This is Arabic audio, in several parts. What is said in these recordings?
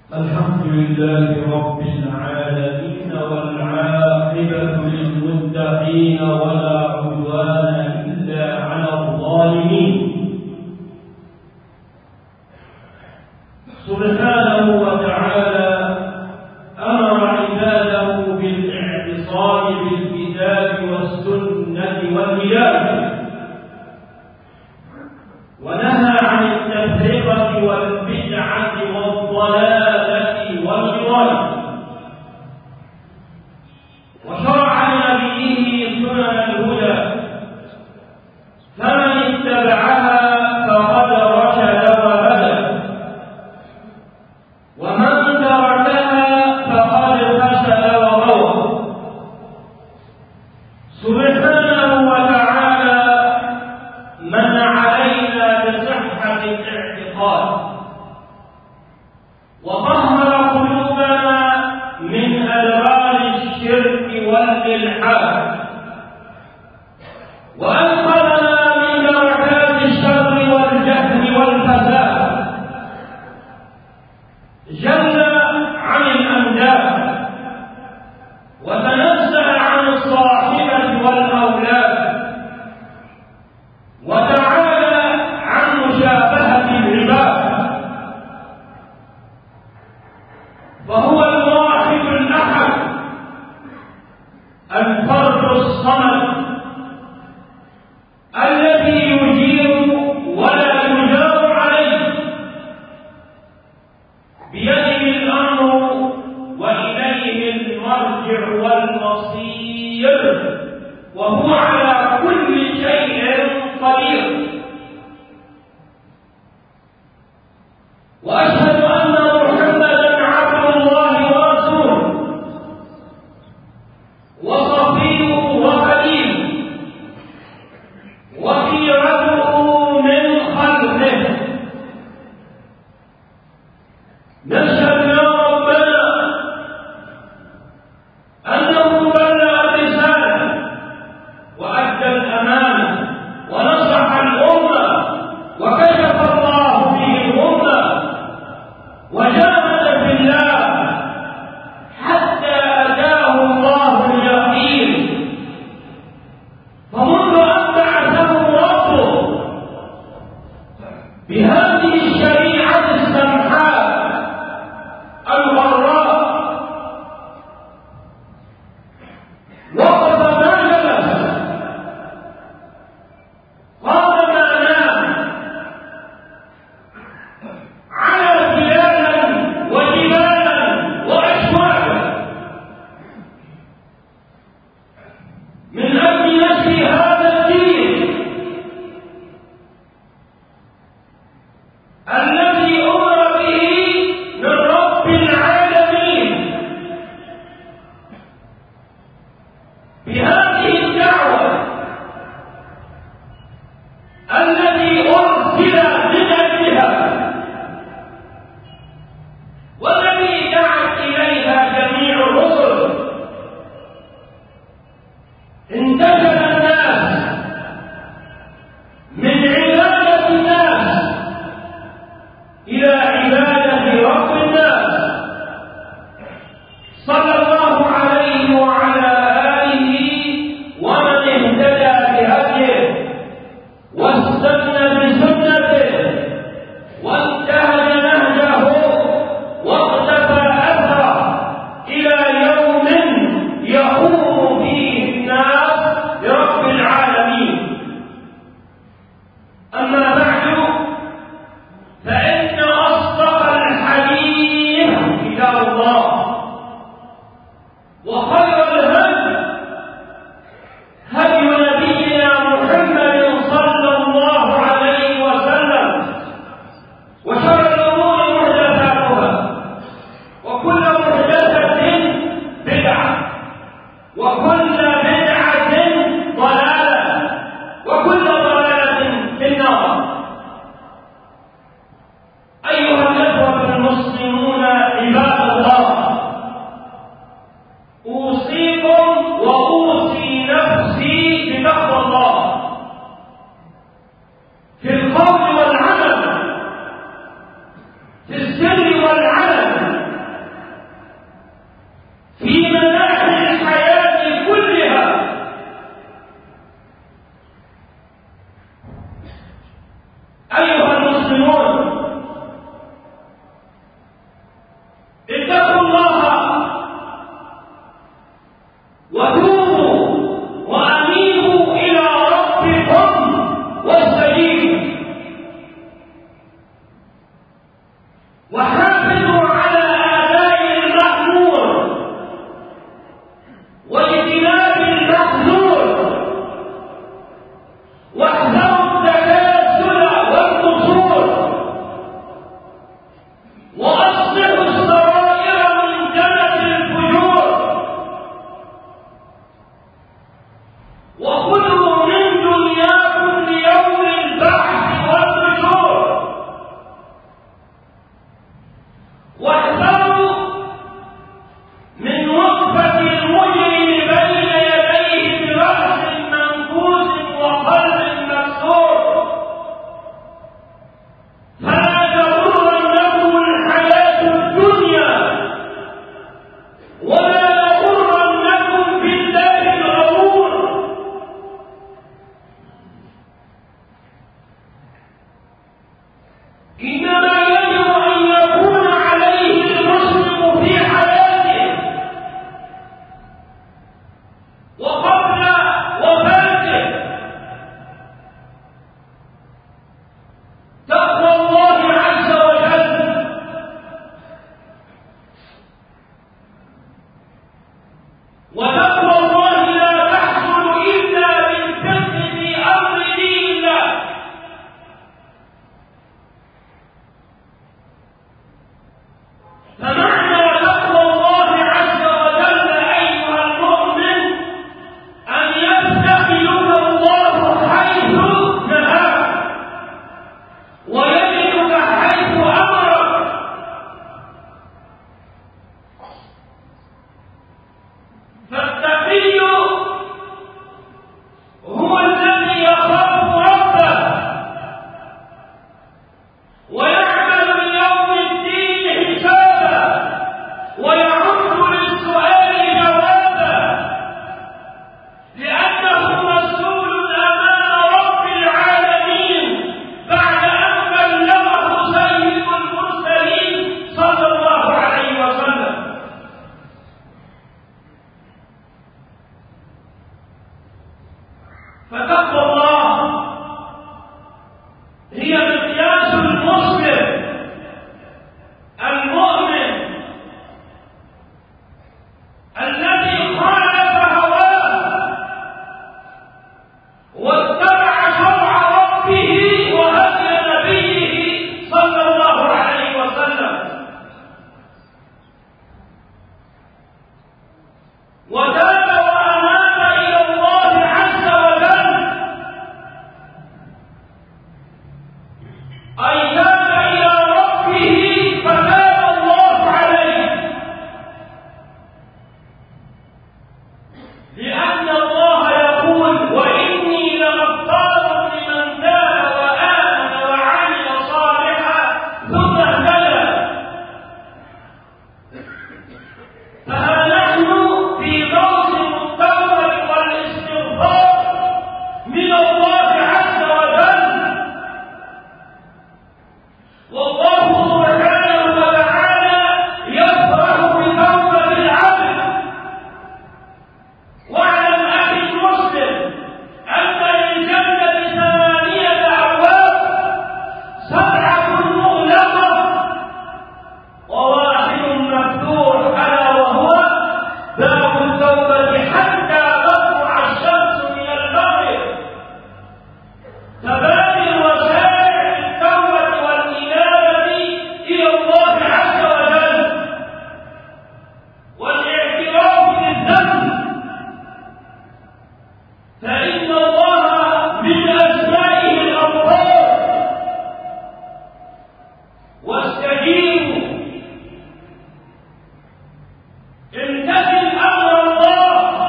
الحمد لله رب العالمين والعاقبة للمتقين ولا عدوان إلا على الظالمين. سبحانه وتعالى أمر عباده بالاعتصام بالكتاب والسنة والهداية، ونهى عن التفرقة والبدعة والضلالة والغواية، وشرع لنبيه سنن الهدى، فمن اتبعها فقد رشد وهدى، ومن تركها فقد فسد وغوى. سبحانه وتعالى من علينا بصحة الاعتقاد، وطهر قلوبنا من أدرار الشرك والإلحاد، وأنقذنا من دركات الشر والجهل والفساد، جل عن الأنداد، وتنزه عن الصاحبة والأولاد، وتعالى عن مشابهة العباد، فهو الواحد الأحد الفرد الصمد الذي يجير ولا يجار عليه، بيده الأمر وإليه المرجع والمصير، وهو على كل شيء قدير. وأشهد أن محمدا عبد الله ورسوله وصفيه وخليله وخيرته من خلقه. نشهد يا ربنا أنه بلغ الرسالة وأدى الأمانة ونصح الأمة، وكشف الله به الأمة، وجاهد في الله حتى أتاه الله اليقين. فمنذ أن بعثه ربه بهذه الشريعة السمحاء الغراء وقف ما جلس، قام ما نام، على خلالا واحذروا من وقفة المجرم بين يديه برأس منكوس وقلب مكسور. فلا تغرنكم الحياة الدنيا ولا يغرنكم بالله الغرور. إنما يجب أن يكون عليه المسلم في حياته وقبل وفاته تقوى الله عز وجل، وتقوى الله لا تحصل إلا بالفقه في أمر دين الله. فمعنى تقوى الله عز وجل أيها المؤمن أن يفتقدك الله حيث نهاك ويجدك حيث أمرك. فالتقي هو الذي يخاف ربه ويعمل ليوم الدين حسابا ويعد للسؤال جوابا، لأنه مسؤول أمام رب العالمين بعد أن بلغه سيد المرسلين صلى الله عليه وسلم. فتقوى الله هي مقياس المسلم المؤمن الذي خالف هواه واتبع شرع ربه وهدي نبيه صلى الله عليه وسلم، وتاب وأناب إلى الله عز وجل، أي تاب إلى ربه فتاب الله عليه، لأن الله يقول: وإني لغفار لمن تاب وآمن وعمل صالحا ثم اهتدى. فها نحن في موسم التوبة والاستغفار من الله عز وجل، والله سبحانه وتعالى يفرح بتوبة العبد. واعلم أخي المسلم أن للجنة 8 أبواب، 7 مغلقة وواحد مفتوح، ألا وهو باب التوبة حتى تطلع الشمس من المغرب. فبادر وسارع بالتوبة والإنابة إلى الله عز وجل والاعتراف بالذنب، فإن الله من أسمائه الغفار. واستجيبوا، امتثل أمر الله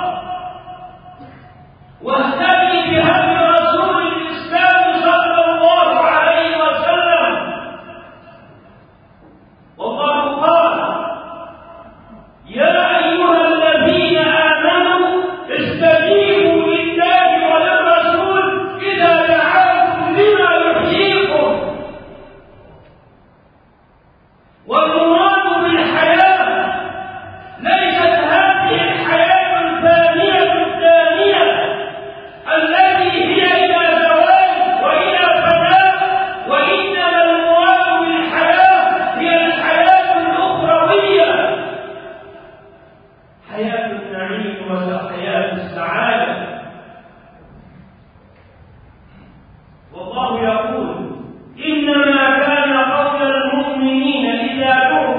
واهتدي بهدي رسول الإسلام صلى الله عليه وسلم. والله قال: يا أيها الذين آمنوا استجيبوا لله وللرسول إذا دعاكم لما يحييكم. والمراد بالحياة ليست هذه الحياة الفانية الدانية التي هي إلى زوال وإلى فناء، وإنما المراد بالحياة هي الحياة الأخروية، حياة النعيم وحياة السعادة. والله يقول: إنما كان قول المؤمنين إذا دعوا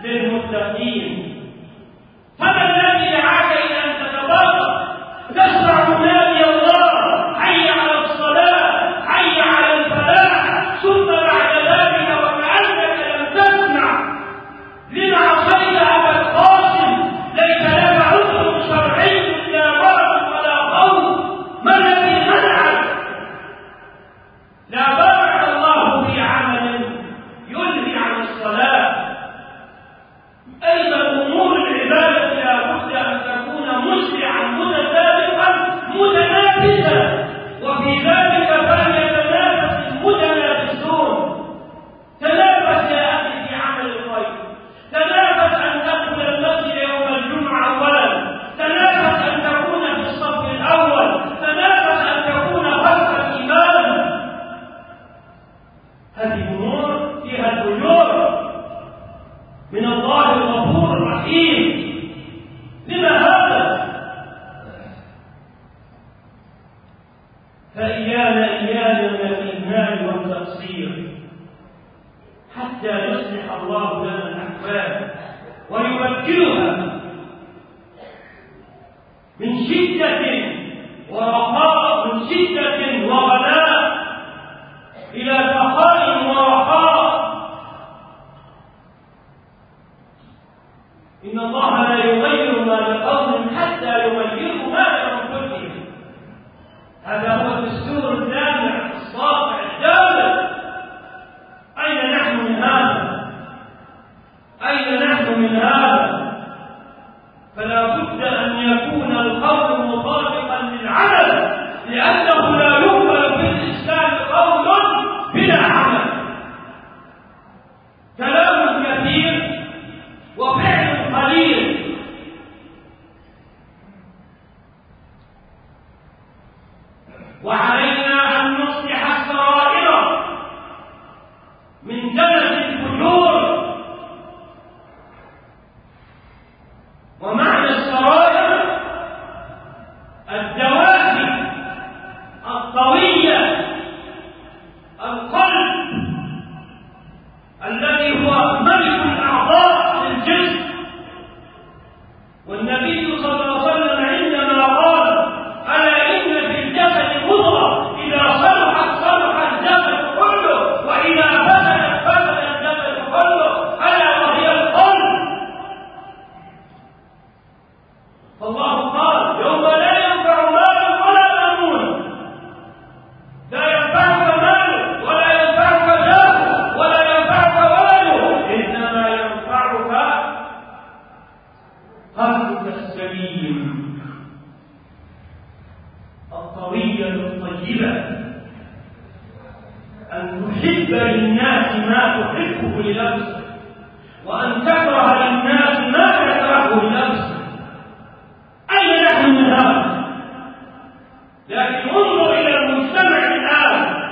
للمتقين. هذا الذي دعاك إلى أن تتبرك تسمع منادي الله حي على الصلاة حي على الفلاح، ثم بعد ذلك وكأنك لم تسمع لما عصيت أبا القاسم ليس لك عذر شرعي لا مرض ولا خوف. ما الذي منعك؟ لا بارك الله في عمل يلهي عن الصلاة. أيضا أمور العبادة لا بد أن تكون مسرعا متسابقا متنافسا، وفي ذلك فليتنافس المتنافسون. تنافس يا أخي في عمل الخير، تنافس أن تدخل المسجد يوم الجمعة أولا، تنافس أن تكون في الصف الأول، تنافس أن تكون خلف الإمام. هذه أمور فيها الأجور من الله الغفور الرحيم. لما هذا؟ فإيانا من الإهمال والتقصير حتى يصلح الله لنا الأحوال ويبدلها من شدة ورخاء، من شدة وغلاء إلى سخاء ورخاء. إن الله لا يغير ما بقوم حتى يغيروا ما بأنفسهم. هذا هو الدستور الجامع الصافع الجامع. أين نحن من هذا؟ أين نحن من هذا؟ فلا بد أن يكون القول مطابقا للعمل، لأنه لا يقبل في الإسلام قول بلا عمل. كلام كثير وفعل قليل. وعلينا أن نصلح السرائر من دنس الفجور. ومعنى السرائر الدوافع الطوية، القلب الذي هو ملك الأعضاء للجسم. والنبي صلى الله عليه وسلم عندما قال ألا إن في الجسد مضغة إذا صلحت صلح الجسد كله وإذا فسدت فسد الجسد كله ألا وهي القلب. فالله قال يوم لا ينفع مال ولا بنون. لا ينفعك مال ولا ينفعك جاه ولا ينفعك ولد، إنما ينفعك قلبك السليم الطوية الطيبة، أن تحب للناس ما تحبه لنفسك، وأن تكره للناس ما تكرهه لنفسك. أين نحن من هذا؟ لكن انظر إلى المجتمع الآن،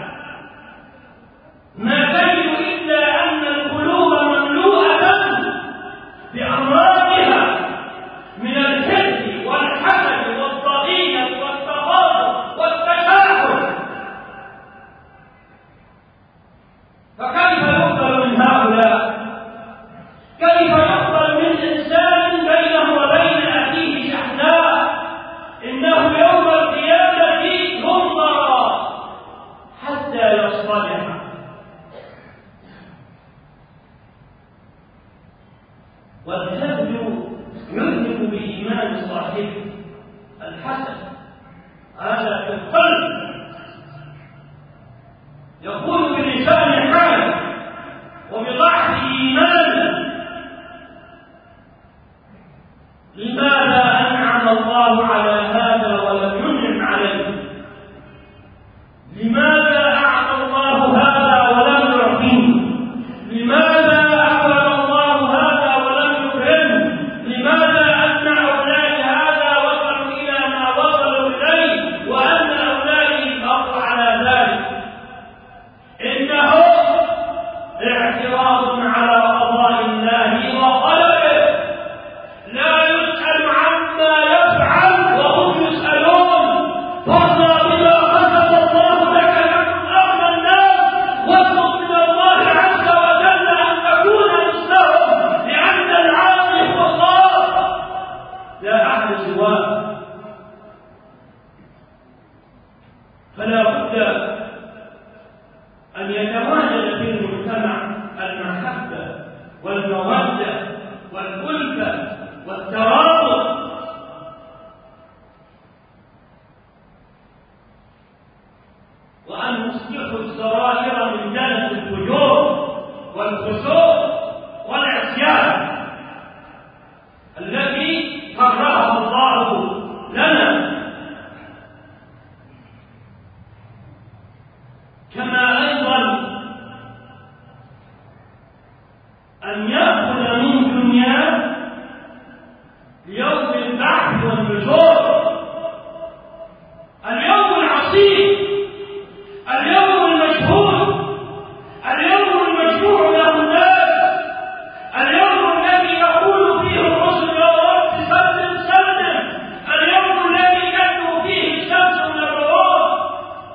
ما تجد إلا أن القلوب مملوءة بأمراضها من الحقد والحسد والضغينة والتغاضب والتشاحن. فكيف يقبل من هؤلاء؟ كيف يقبل من إنسان بينه وبين أخيه شحناء إنه يوم القيامة ينظر حتى يصطلح؟ والحقد يذهب بإيمان صاحبه. الحسد هذا في القلب يكون بلسان حال وبضعف إيمان. لماذا أنعم الله على هذا ولم ينعم عليه؟ لماذا أعطى الله هذا ولم يعطيه؟ لماذا أكرم الله هذا ولم يكرمه؟ لماذا أن أولاد هذا وصلوا إلى ما وصلوا إليه وأن أولادي بقوا على ذلك؟ أن يأخذ من دنياه ليوم البعث والنشور، اليوم العصيب، اليوم المشهود، اليوم المشروع له الناس، اليوم الذي يقول فيه الرسل يا رب سلم سلم، اليوم الذي يدنو فيه الشمس من الغروب،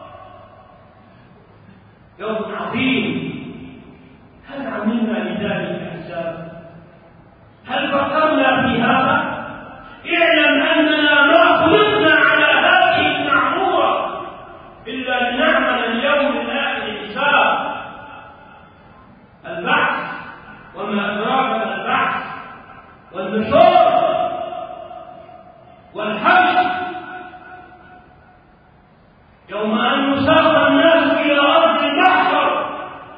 يوم عظيم. هل عملنا لذلك حساب؟ هل فكرنا في هذا؟ اعلم أننا ما خلقنا على هذه المعمورة إلا لنعمل اليوم الآخر حساب. البعث وما أدراك ما البعث، والنشور والحشر، يوم أن يساق الناس إلى أرض المحشر،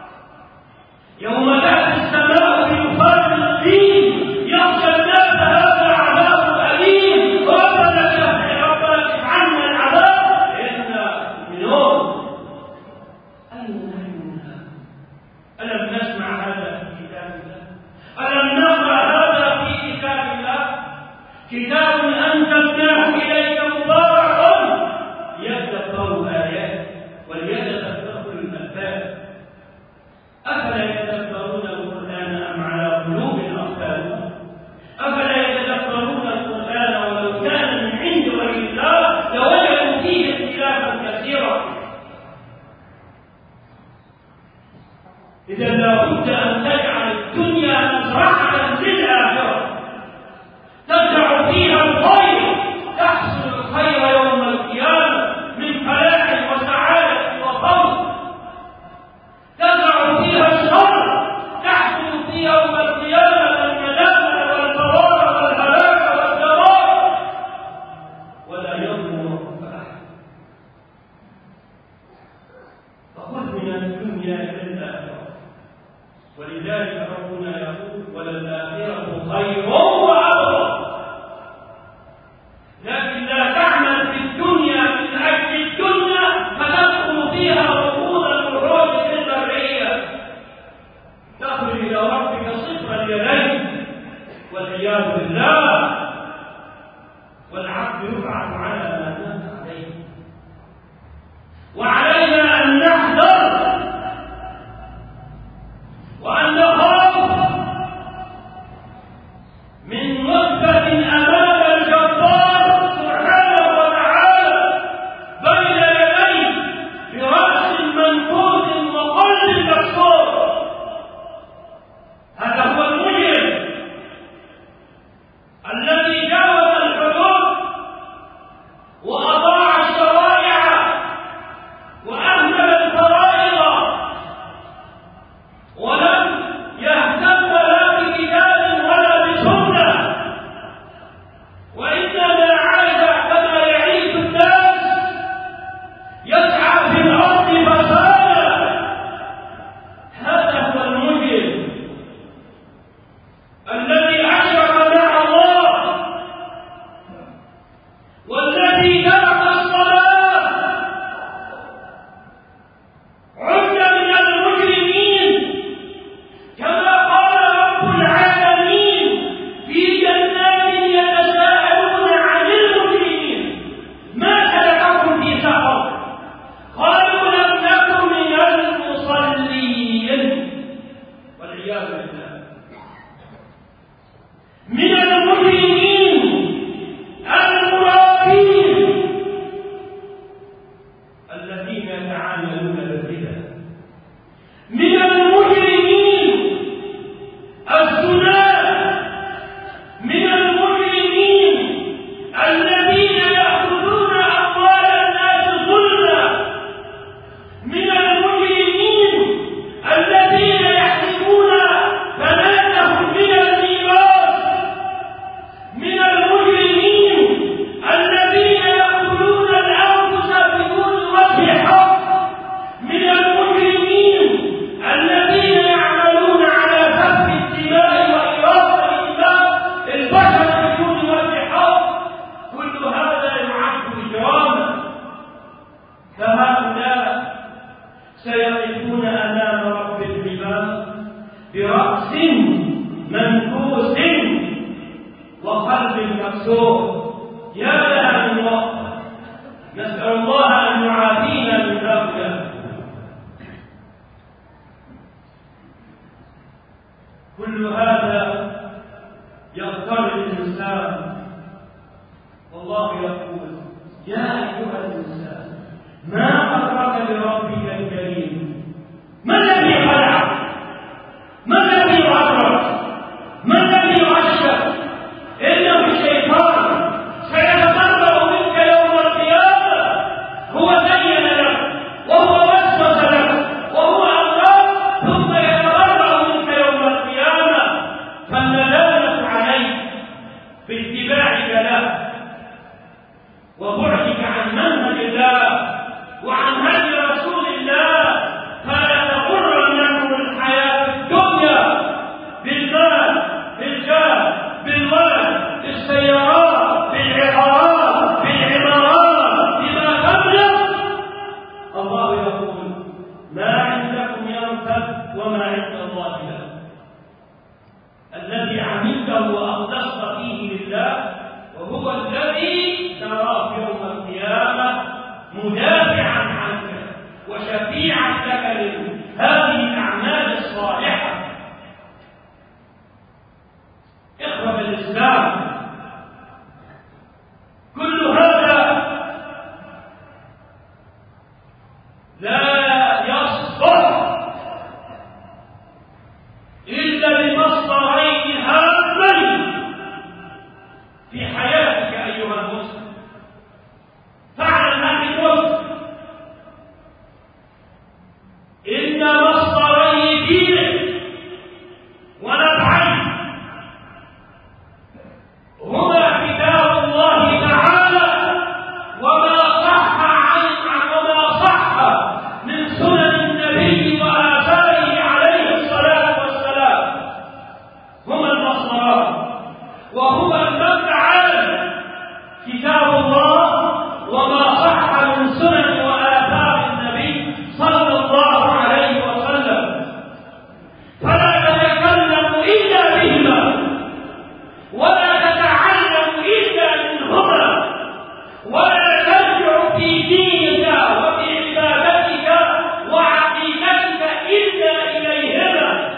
يوم تأتي السماء بطوفان الدين، يخشى الناس هذا عذاب أليم، ربنا اكشف عنا العذاب إنا مؤمنون. أين نحن من هذا؟ ألم نسمع هذا في كتاب الله؟ ألم نقرأ هذا في كتاب الله؟ كتاب أنزلناه إليك مبارك ليدبروا آياته وليتذكر أولو الألباب. أفلا يتدبرون القرآن أم على قلوب أقفالها؟ أفلا يتدبرون القرآن ولو كان من عند غير الله لوجدوا فيه اختلافا كثيرا. إذا لا بد أن تجعل الدنيا مزرعة للآخرة تزرع فيها الخير، تحصل الخير يوم القيامة من فلاح وسعادة وفوز، تزرع فيها الشر تحصل في يوم القيامة الندامة والفوار والهلاك والدمار، ولا يظلم ربك أحد. فخذ من الدنيا إلى الآخرة، ولذلك ربنا يقول وللآخرة خير وأبقى. لكن لا تعمل في الدنيا من أجل الدنيا فتدخل فيها ركود الوحوش في البرية، تخرج إلى ربك صفر اليدين والعياذ بالله، والعبد يبعث على ما مات عليه. وعلينا أن نحذر وأن نخاف من وقفة أمام الجبار سبحانه وتعالى بين يديه برأس منفوذ وقلب مكسور. هذا هو المجرم الذي جاوز الحدود وأضاع الشرائع وأهمل الفرائض ولم يهتم لا بكتاب ولا بسنة، وإنما عاش كما يعيش الناس يسعى في الأرض فسادا. هذا هو المجرم الذي أشرك مع الله والذي ترك الصلاة، عد من المجرمين كما قال رب العالمين في جنات يتساءلون عن المجرمين ما سلككم في سقر؟ قالوا لم نكن من المصلين، والعياذ بالله. قلب مكسور يا لها من وقت. نسأل الله أن يعافينا من هؤلاء. كل هذا يضطر الإنسان، والله يقول يا أيها الإنسان ما غرك بربك الكريم. ما الذي خلعك؟ ما الذي غرك؟ ما الذي غشك؟ إنه الشيطان سيتبرأ منك يوم القيامة. هو زين لك وهو وسوس لك وهو أغراك، ثم يتبرأ منك يوم القيامة. فالندامة عليك باتباعك له وبعدك عن منهج الله وعن هدي رسول الله. فلا تغرنكم الحياة الدنيا بالمال، بالجاه، بالولد، بالسيارات، بالعقارات، بالعمارات، بما تملك. الله يقول ما عندكم ينفد وما عند الله لا. الذي عملته وأخلصت فيه لله وهو الذي تراك يوم القيامة مدافعا عنك وشفيعا لك لهذه الأعمال الصالحة. إخوة الإسلام، كل هذا لا يصلح إلا بمصدرين هامين في حياتك أيها المسلم. فاعلم أخي المسلم إن مصدري دينك ونفعك هما كتاب الله تعالى وما صح من سنن النبي وآثاره عليه الصلاة والسلام. هما المصدران وهما المنبعان، كتاب الله وما صح من سنن وآثار النبي صلى الله عليه وسلم. فلا تتكلم إلا بهما ولا تتعلم إلا منهما ولا ترجع في دينك وفي عبادتك وعقيدتك إلا إليهما.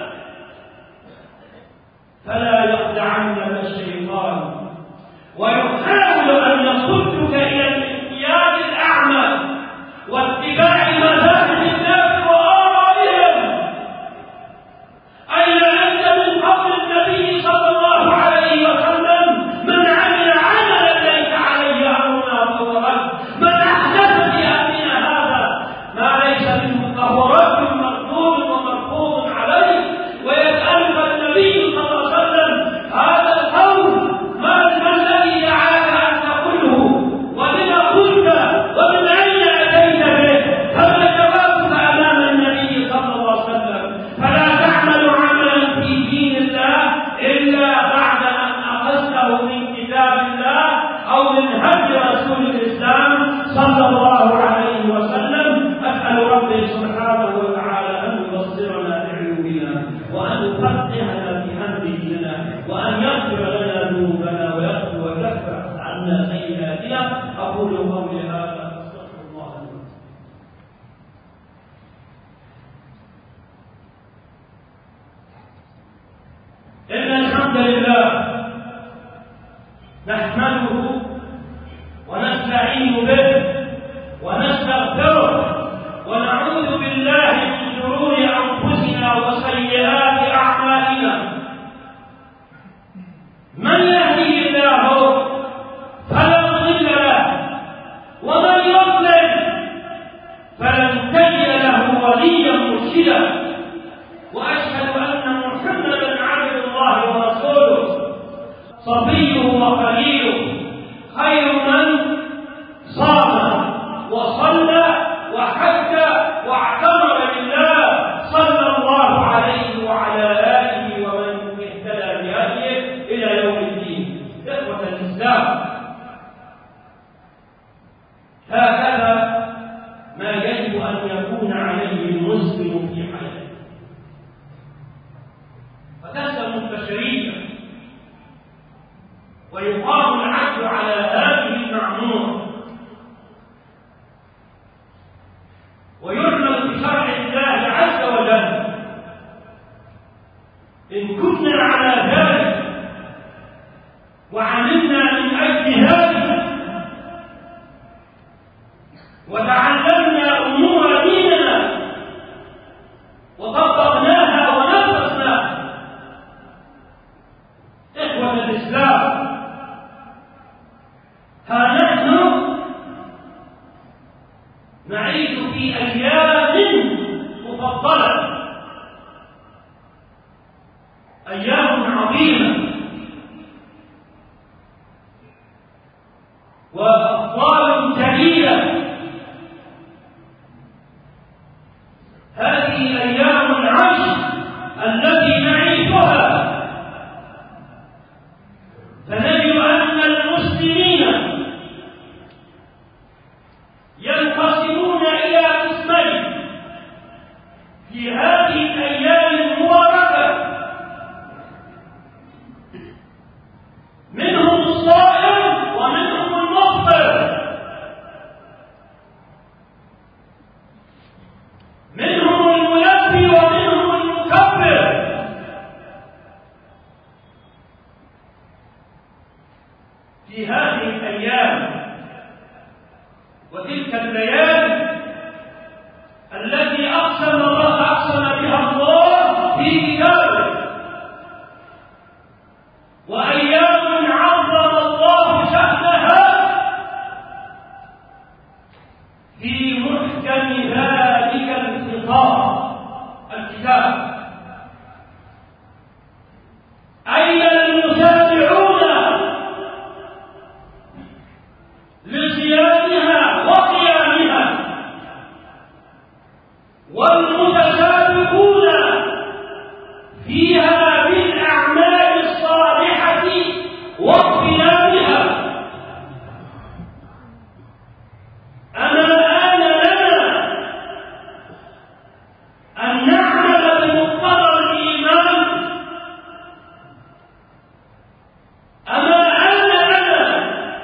فلا يخدعنك الشيطان ويحاول أن يصدك إلى الانقياد الأعمى واتباع مذاهب الناس وآرائهم. أين أنت من قول النبي صلى الله عليه وسلم من عمل عملا ليس عليه أمرنا فهو رد. من أحدث في أمرنا هذا ما ليس منه فهو رد مردود ومرفوض عليه. ويسألك النبي صلى الله عليه وسلم هذا القول ما الذي دعاك أن تقوله ولما قلت ومن أين أتيت به؟ فما جوابك أمام النبي صلى الله عليه وسلم؟ فلا تعمل عملا في دين الله إلا بعد أن أخذته من كتاب الله أو من هدي رسول الإسلام صلى الله عليه وسلم. أسأل ربي سبحانه وتعالى أن يبصرنا بعيوننا وأن يفقهنا في أمر ديننا وأن يغفر لنا ذنوبنا ويكفر عنا سيئاتنا. أقول قولي هذا أستغفر الله لي. إن الحمد لله نحمده ونستعين به ونستغفره ونعوذ بالله من شرور أنفسنا وسيئات أعمالنا. من يهدي الله فلا مضل له ومن يضلل فلن تجد له وليا مرشدا. وأشهد أن محمدا عبد الله ورسوله صفيه وخليله خير من صام وصلى وحج واعتمر لله صلى الله عليه وعلى آله ومن اهتدى بهديه إلى يوم الدين. إخوة الإسلام، هكذا ما يجب أن يكون عليه المسلم في حياته. فتسلم البشرية ويقام العدل على هذه المعمورة ويعمل بشرع الله عز وجل. إن كنا على ذلك وعملنا من أجل ذلك وتعلمنا أمور ديننا وطبقناها ونفذناها، إخوة الإسلام، ها نحن نعيش في أيام مفضلة، أيام عظيمة وأفضال جليلة. هذه أيام العشر التي نعيشها فنجد أن المسلمين ينقسمون إلى قسمين في هذه الأيام المباركة، منهم الصائم ومنهم المفطر، منهم الملبي ومنهم المكبر. في هذه الأيام وتلك الليالي التي أقسم بها الله في كتابه، وأيام عظم الله شأنها في محكم ذلك الكتاب. أين المسارعون لصيامها وقيامها والمتسابقون فيها بالأعمال الصالحة واغتنامها؟ أما آن لنا أن نعمل بمقتضى الإيمان؟ أما آن لنا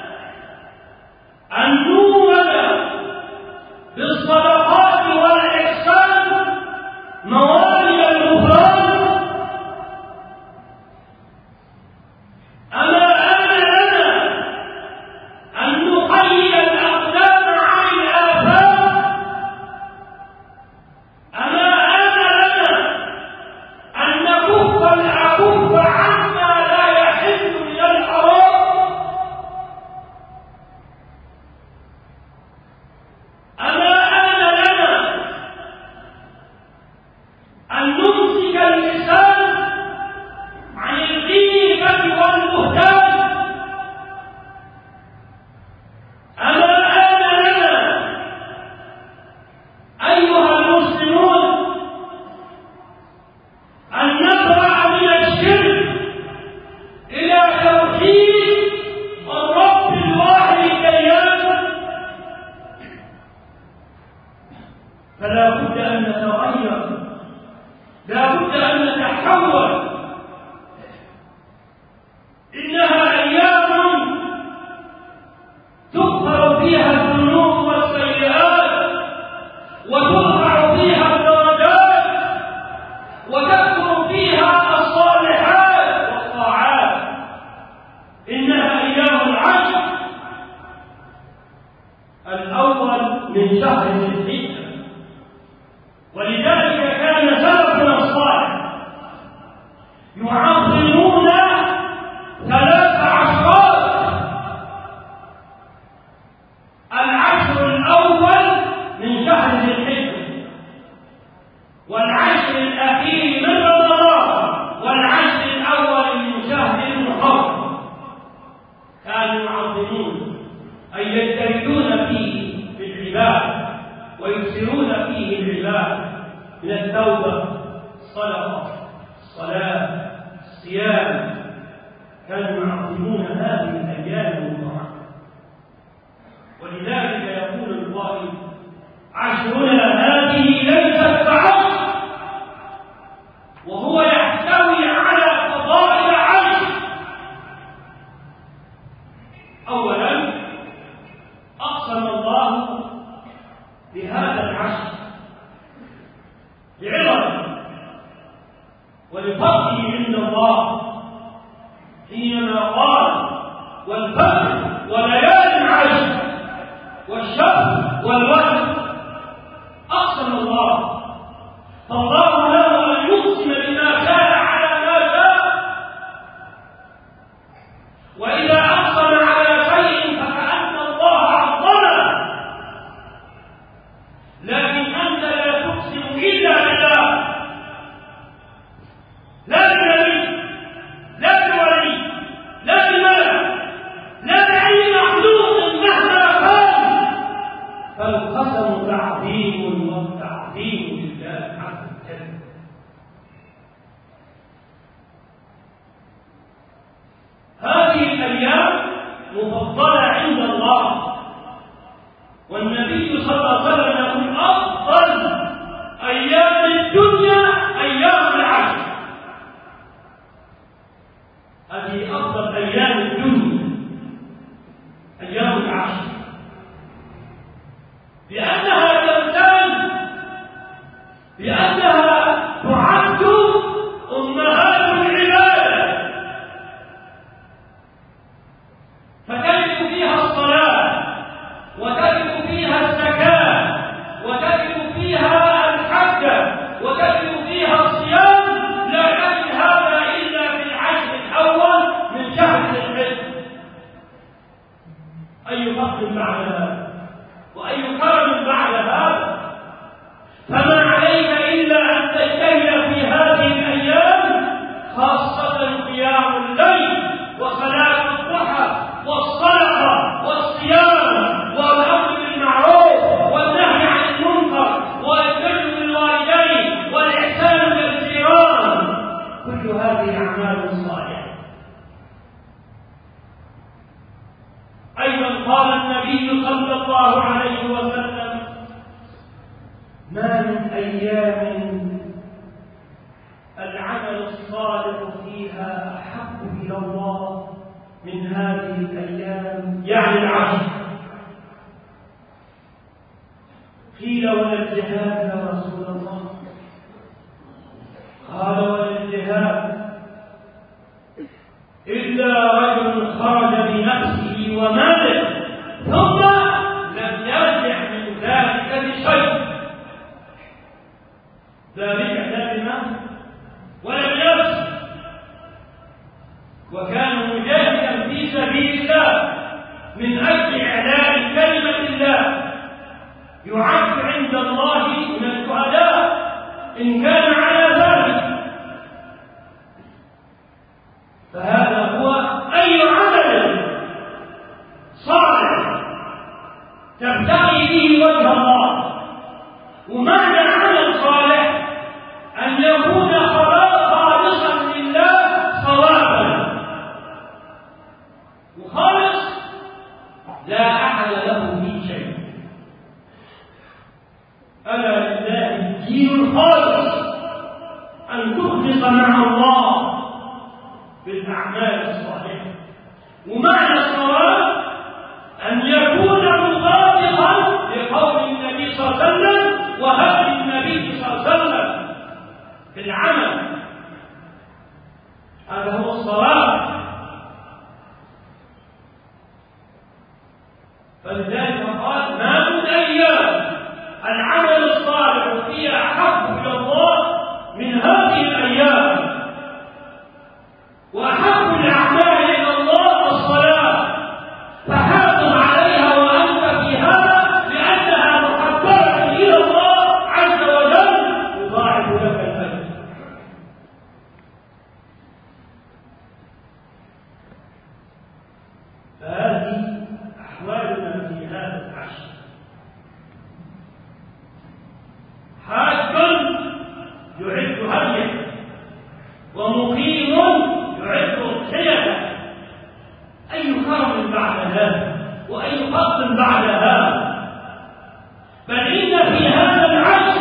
أن نولد بالصدقات والإحسان موالي الغفران؟ أما آن لنا أن نحيي الأقدام عن الآفات؟ أما آن لنا أن نكف عما لا يحل من الحرام؟ أما آن لنا أن نمسك اللسان عن الغيبة والبهتان؟ أما آن لنا أيها المسلمون أن نبرأ من الشرك إلى توحيد الرب الواحد الديان؟ فلا بد أن نتغير، لا بد أن نتحول. إنها أيام تغفر فيها الذنوب والسيئات وترفع فيها الدرجات وتكثر فيها الصالحات والطاعات. إنها أيام العشر الأول من شهر ذي الحجة، ولذلك كان سلفنا الصالح يعظمون 13 العشر الأول من شهر ذي الحجة، والعشر الأخير من رمضان، والعشر الأول من شهر المحرم. كانوا يعظمون أي يجتهدون فيه بالعباد ويكثرون فيه العباد من التوبة، الصدقة، الصلاة، الصيام. كانوا يعظمون هذه الأيام المباركة. ولذلك يقول القائل: عشرنا هذه ليست بعشر، وهو يحتوي على فضائل عشر. والفجر وليالي العشر والشهر والوتر أقسم الله، فالله له أن يقسم بما شاء على ما شاء. وإذا أقسم على شيء فكأن الله عظمه، لكن أنت لا تقسم إلا بالله، لا بنبي، لا بولي، لا بملك، لا بأي مخلوق مهما كان، فالقسم تعظيم والتعظيم لله عز وجل. هذه الأيام مفضلة عند الله، والنبي صلى الله عليه وسلم يقول أفضل أيام الدنيا أيام العشر. هذه أفضل أيام الدنيا أيام العشر، لأنها تمتاز، لأنها تعد أمهات العبادة، فتجد فيها الصلاة، وتجد فيها الزكاة، وتجد فيها الحج، وتجد فيها الصيام. لا تجد هذا إلا في العشر الأول من شهر ذي الحجة. أي فضل بعد هذا وأي كرم بعد هذا؟ فما عليك إلا أن تجتهد في هذه الأيام، خاصة قيام الليل وصلاة الضحى والصدقة والصيام والأمر بالمعروف والنهي عن المنكر والبر بالوالدين والإحسان للجيران، كل هذه أعمال صالحة. أيضا قال النبي صلى الله عليه وسلم: ما من أيام العمل الصالح فيها أحب إلى الله من هذه الأيام، يعني العشر. قيل: ولا الجهاد يا رسول الله؟ قال: ولا الجهاد إلا رجل خرج بنفسه وماله ثم لم يرجع من ذلك بشيء. ذلك لا ولم يرجع، وكان مجاهدا في سبيل الله من أجل إعلاء كلمة الله، يعد عند الله من الشهداء إن كان على ذلك. فهذا هو أي عمل صالح تبتغي به وجه الله. ومعنى عمل صالح أن يكون خالصا لله صوابا، وخالص لا أحد له في شيء. ألا لله الدين الخالص، أن تخلص مع الله بالأعمال الصالحة. ومعنى الصواب أن يكون مطابقا لقول النبي صلى الله عليه وسلم وهدي النبي صلى الله عليه وسلم في العمل. هذا هو الصواب. فلذلك قال: ما من أيام العمل الصالح فيها أحب إلى الله من هذه الأيام. وأحب الأعمال إلى الله الصلاة، فحافظ عليها وأنت في هذا، لأنها محببة إلى الله عز وجل، يضاعف لك الأجر. فهذه أحوالنا في هذا العشر. حاج يعد هديه، ومقيم يعد أضحيته. أي كرم بعد هذا وأي فضل بعد هذا؟ بل إن في هذا العشر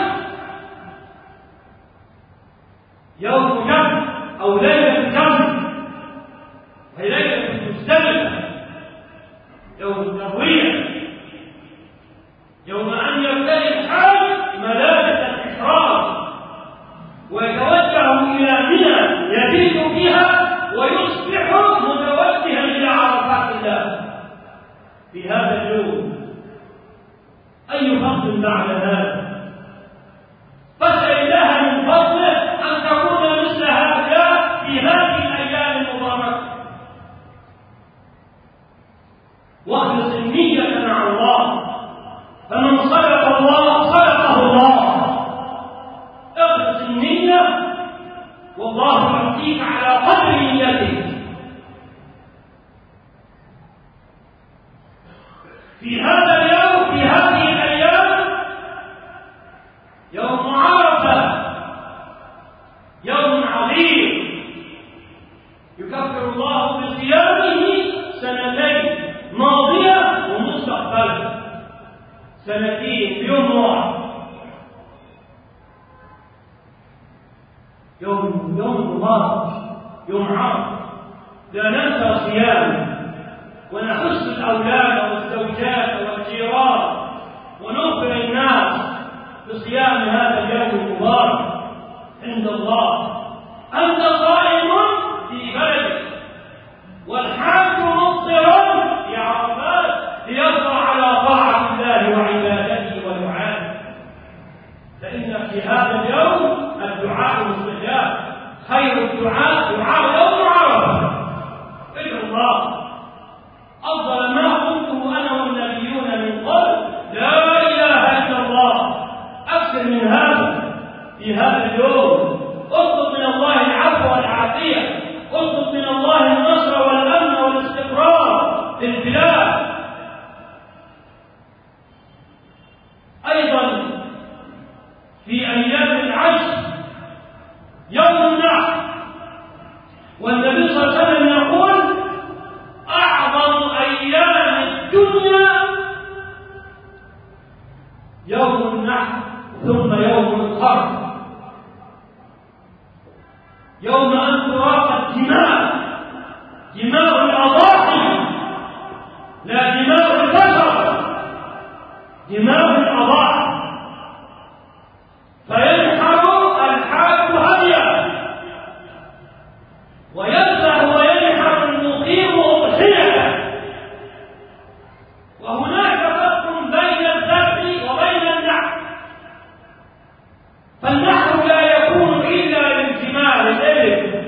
يوم جمع أو ليلة جمع، وهي ليلة مزدلفة، يوم التروية. في هذا اليوم، في هذه الأيام، يوم عرفة، يوم عظيم يكفر الله بصيامه سنتين ماضية ومستقبلة، سنتين بيوم واحد. يوم مبارك، يوم عرفة، لا ننسى صيامه ونحث الأولاد والزوجات والجيران ونخبر الناس بصيام هذا اليوم المبارك عند الله. أنت صائم في بلدك والحاج مفطر في عرفات ليطلع على طاعة الله وعبادته ودعائه، فإن في هذا اليوم الدعاء مستجاب. خير الدعاء دعاء يوم عرفة. ادعو الله. أفضل ما قلته أنا والنبيون من قبل لا إله إلا الله. أكثر من هذا في هذا اليوم. اطلب من الله العفو والعافية، اطلب من الله النصر والأمن والاستقرار في البلاد. أيضا في أيام العشر يوم النحر، والنبي صلى الله عليه وسلم يقول أعظم أيام الدنيا يوم النحر ثم يوم القرن، يوم أن تراق الدماء، دماء الأضاحي لا دماء البشر، دماء الأضاحي. فينحر الحاج هديا ويذبح وينحر المقيم أضحية. وهناك فرق بين الذبح وبين النحر، فالنحر لا يكون إلا للجماع الإبل،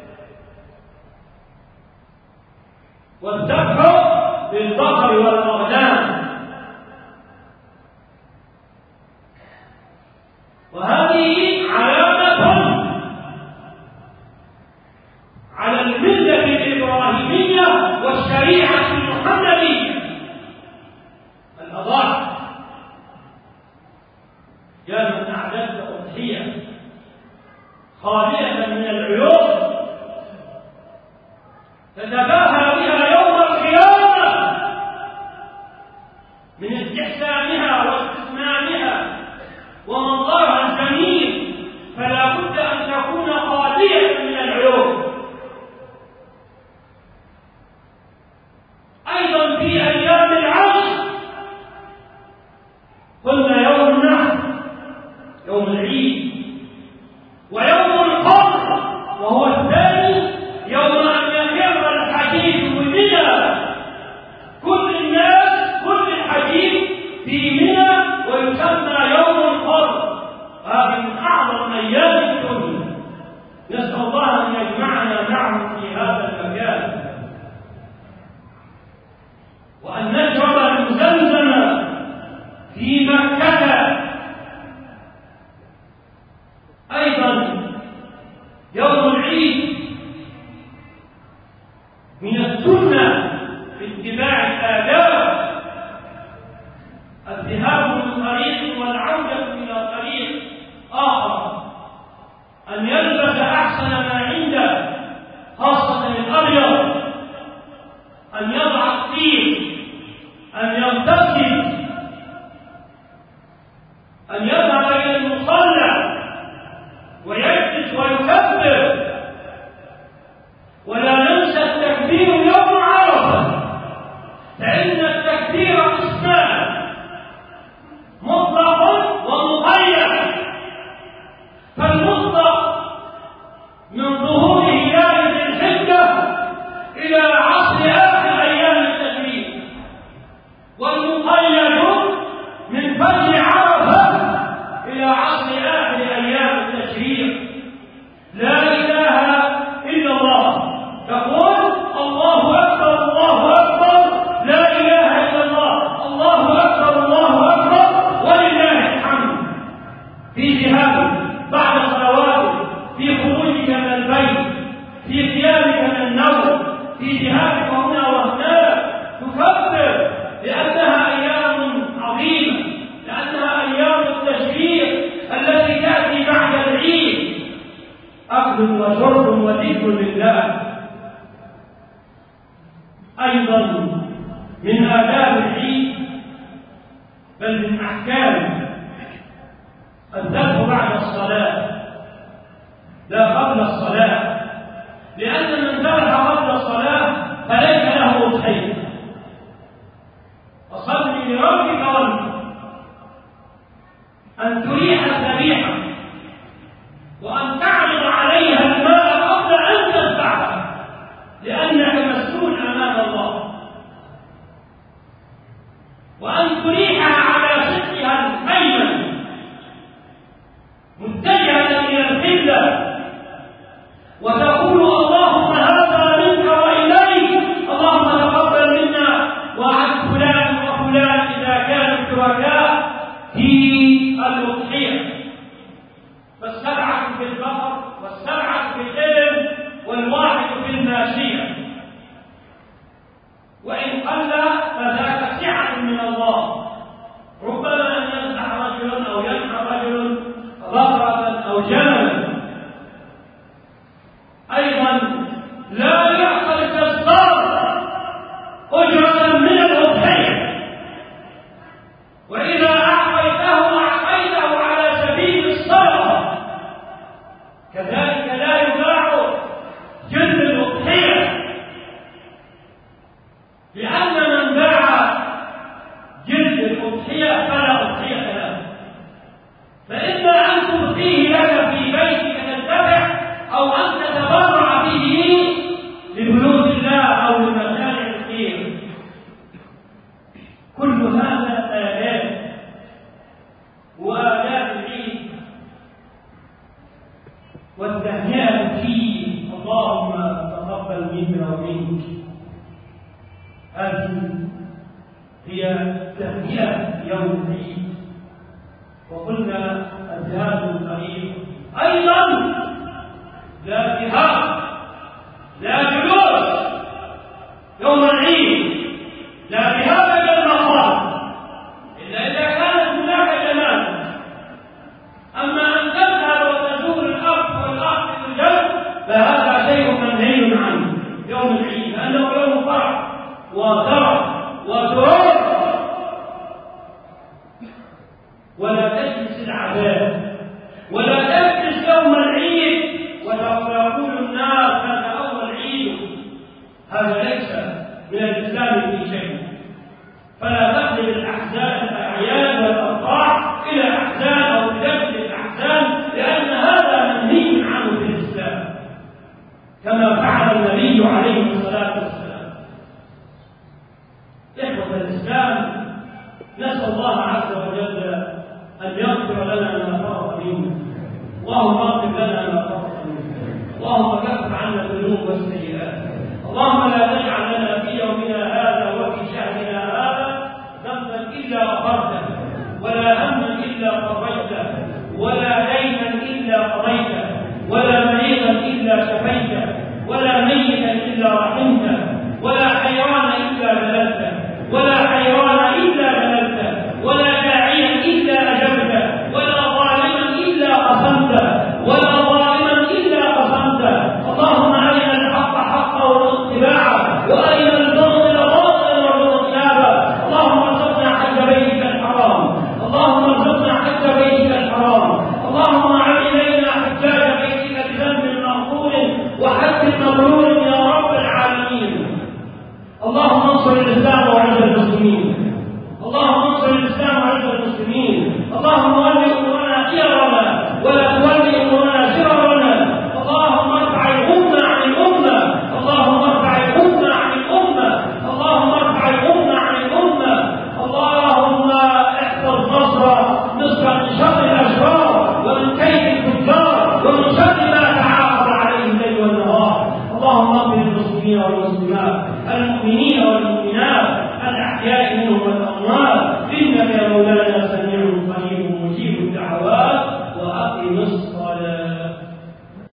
والذبح للبقر والأغنام. وهذه علامة على الملة الإبراهيمية والشريعة المحمدية. الأضاحي يا من أعددت أضحية خالية من العيوب تتباهى بها يوم القيامة من استحسانها واستثنانها ومنظرها الجميل، فلا بد أن تكون خالية من العيوب. أيضا في أيام العشر قلنا يوم النحر، يوم العيد، ويوم القرن وهو الثاني، يوم أن يخر الحديد منى. كل الناس، كل الحديد في منى ويسمى يوم القرن. هذه من أعظم أيام الدنيا. نسأل الله أن يجمعنا معه في هذا المكان، وأن نشرب من زمزم في مكة. أيضا يوم العيد من السنة في اتباع الآداب الذهاب من طريق والعودة إلى طريق آخر، أن يلبس أحسن ما عنده خاصة الأبيض، أن يضع الطيب، أن يغتسل، أن يذهب إلى المصلى ويجلس ويكبر. ولا ننسى التكبير يوم عرفة، فإن التكبير قسمان، مطلق ومقيد. فالمطلق من ظهور هلال ذي الحجة إلى عصر آخر أيام التشريق، والمقيد من فجر عرفة إلى عصر آخر أيام التشريق. لا إله إلا الله، تقول الله أكبر الله أكبر، لا إله إلا الله، الله أكبر الله أكبر، ولله الحمد. في جهاد بعد صلواته، في خروجك من البيت، في قيامك من النوم، في جهادك هنا وهناك، تكبر لأنها أيضا من آداب العيد بل من أحكام الذبح بعد الصلاة لا قبل الصلاة، لأن من ذبح قبل الصلاة فليس له أضحية. فصل لربك وانحر، أن تريح الذبيحة وأن تعرض عليها الماء قبل أن تذبحها، لأنك مسؤول أمام الله، وأن تريحها على شقها الأيمن متجهة إلى القبلة وتقول اللهم هذا منك وإليك، اللهم تقبل منا وعن فلان وفلان إذا كانوا شركاء في الأضحية. فالسبعة في البقر والسبعة في الإبل والواحد في الماشية، وإن قل فذاك سعة من الله. ربما أن يذبح رجل أو ينحر رجل بقرة أو جملا. أيضا لا يعطى الجزار أجرة من الأضحية، وإذا أعطيته على سبيل الصدقة. كذلك لا يباع جلد الأضحية، لأن من باع جلد الأضحية فلا أضحية له، فإما أن تبقيه لك في بيتك تنتفع، أو أن تتبرع به لبيوت الله أو لمشاريع الخير. كل هذا آداب وآداب العيد والتهنئة فيه. اللهم تقبل منا ومنك. هذه هي تهنئة يوم العيد. وقلنا الجهاد القريب أيضا لا جهاد لا جلوس يوم العيد، لا جهاد إلى المقام إلا إذا كانت هناك جنازة. أما أن تذهب وتزور الأخ والأخ في الجنب فهذا شيء منهي عنه يوم العيد، لأنه يوم فرح وفرح وسرور. ولا تجلس العذاب، ولا تجلس يوم العيد ويقول الناس هذا أول عيد. هذا ليس من الإسلام في شيء. فلا تقلب الأحزان الأعياد والأفراح إلى أحزان أو تجلس الأحزان، لأن هذا منهي عنه في الإسلام كما فعل النبي عليه الصلاة والسلام. إخوة الإسلام، نسأل الله عز وجل أن يغفر لنا ما فرط منا. اللهم اغفر لنا ما فرط منا، اللهم كفر عنا الذنوب والسيئات. اللهم لا تجعل لنا في يومنا هذا وفي شهرنا هذا ذنبا إلا غفرته، ولا هما إلا فرجته، ولا دينا إلا قضيته، ولا مريضا إلا شفيته، ولا ميتا إلا رحمته، ولا حيران إلا دللته، ولا حيران إلا دللته، ولا داعيا إلا أجبته، ولا ظالما إلا قسمته، ولا ظالما إلا قسمته. اللهم أرنا الحق حقا وارزقنا اتباعه، وأرنا الباطل باطلا وارزقنا اجتنابه. اللهم ارزقنا حج بيتك الحرام، اللهم ارزقنا حج بيتك الحرام، اللهم أعد إلينا حجاج بيتك بذنب مغفور وحج مبرور يا رب العالمين. اللهم انصر الإسلام وعز المسلمين،